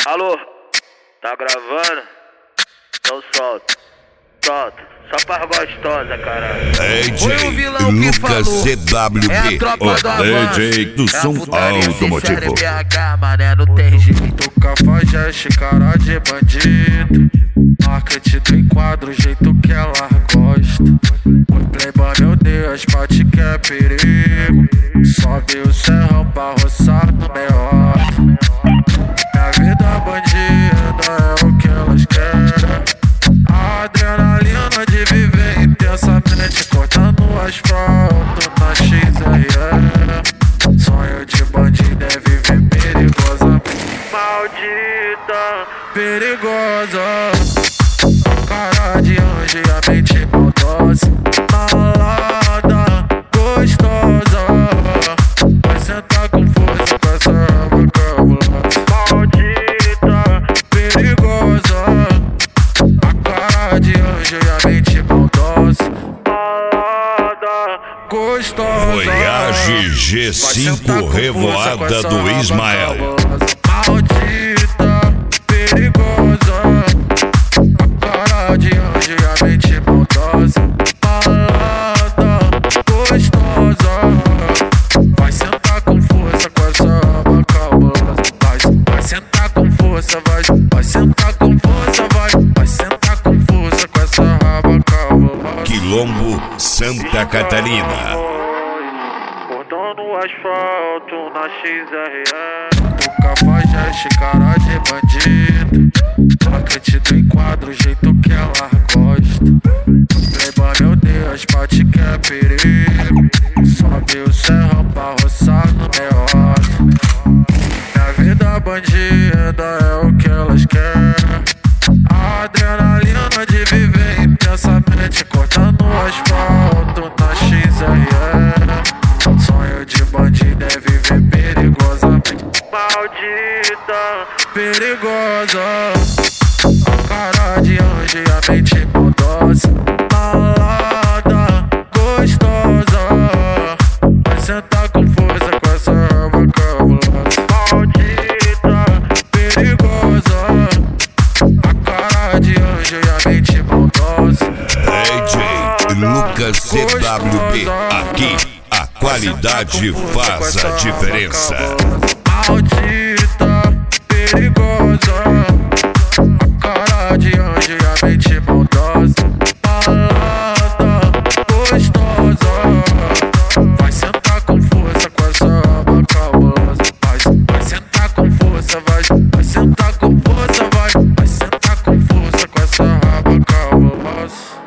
Alô, tá gravando? Então solta, só pra gostosa, caralho. Foi o vilão que falou, CWB, é a tropa do avanço, DJ do som automotivo. BH, mané, não tem jeito. Cafajeste, cara de bandido, marketing do enquadro, o jeito que ela gosta. O playboy, meu Deus, bate que é perigo. Sobe o serrão pra roçar no meio. Minha vida bandida é o que elas querem. A adrenalina de viver intensamente, cortando o asfalto na XRE. Sonho de bandido é viver perigosamente. Maldita, perigosa, cara de anjo e a mente maldosa. Malada, gostosa, vai sentar com força com essa boca cabulosa. Maldita, perigosa, a cara de anjo e a mente maldosa. Malada, gostosa, Foi a GG5 Revoada do Ismael. Maldita, perigosa, a cara de anjo e a mente maldosa. Malada, gostosa, vai sentar com força com essa boca cabulosa. Vai sentar com força, vai sentar com força, vai sentar com força com essa raba cabulosa. Quilombo, Santa Catarina. Cortando o asfalto na XRE. Do cafajeste, cara de bandido, marketing do enquadro, o jeito que ela gosta. Playboy, meu Deus, bate que é perigo. Sobe o serrão pra roçar no meio. Minha vida bandida é o que elas querem. A adrenalina de viver intensamente, cortando o asfalto na XRE. Sonho de bandido é viver perigosamente. Maldita, perigosa, a cara de anjo e a mente maldosa. Malada, gostosa, vai sentar com força com essa boca cabulosa. Maldita, perigosa, a cara de anjo e a mente maldosa. DJ Lucas CWB, aqui a qualidade faz a diferença. Maldita, perigosa, a cara de anjo e a mente maldosa. Malada, gostosa, vai sentar com força com essa boca cabulosa. Vai sentar com força, vai sentar com força, vai sentar com força com essa raba cabulosa.